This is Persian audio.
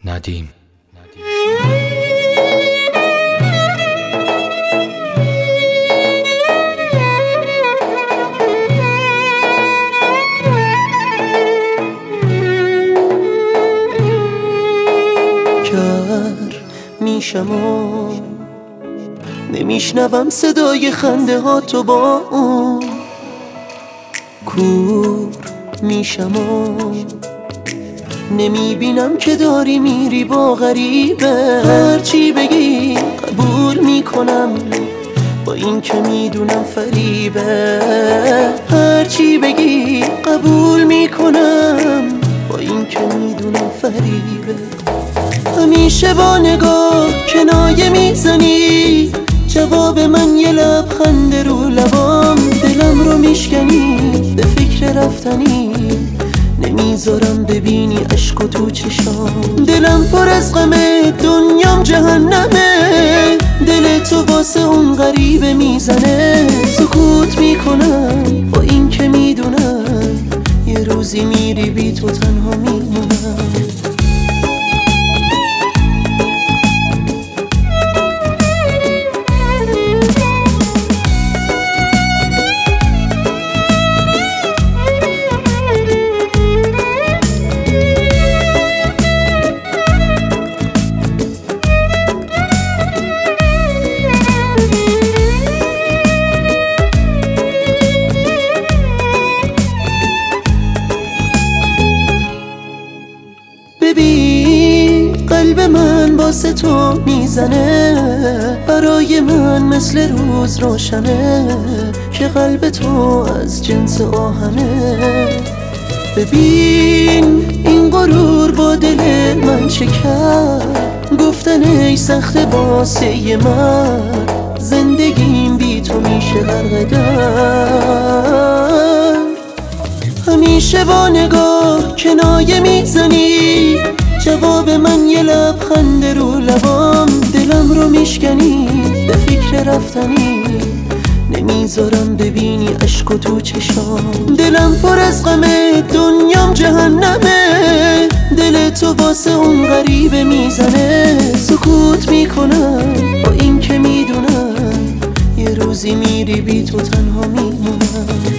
ندیم. کر میشم و نمیشنوم صدای خنده ها تو با اون. کور میشم و نمیبینم که داری میری با غریبه. هرچی بگی قبول میکنم با این که میدونم فریبه. هرچی بگی قبول میکنم با این که میدونم فریبه. همیشه با نگاه کنایه میزنی، جواب من یه لبخند رو لبام. دلم رو میشکنی به فکر رفتنی، نمیذارم ببینی عشق و تو چشام. دلم پر از غمه، دنیام جهنمه. دل تو واسه اون غریبه میزنه. سکوت میکنم با این که میدونم یه روزی میری بی تو تنها میمونم. ببین قلب من واسه تو میزنه، برای من مثل روز روشنه که قلب تو از جنس آهنه. ببین این غرور با دل من چه کرد، گفتن ای سخت واسه من، زندگیم بی تو میشه غرق درد. همیشه با نگاه کنایه میزنی، جواب من یه لبخند رو لبام. دلم رو میشکنی به فکر رفتنی، نمیذارم ببینی عشق و تو چشام. دلم پر از غمه، دنیام جهنمه. دل تو واسه اون غریبه میزنه. سکوت میکنم با این که میدونم یه روزی میری بی تو تنها میمونم.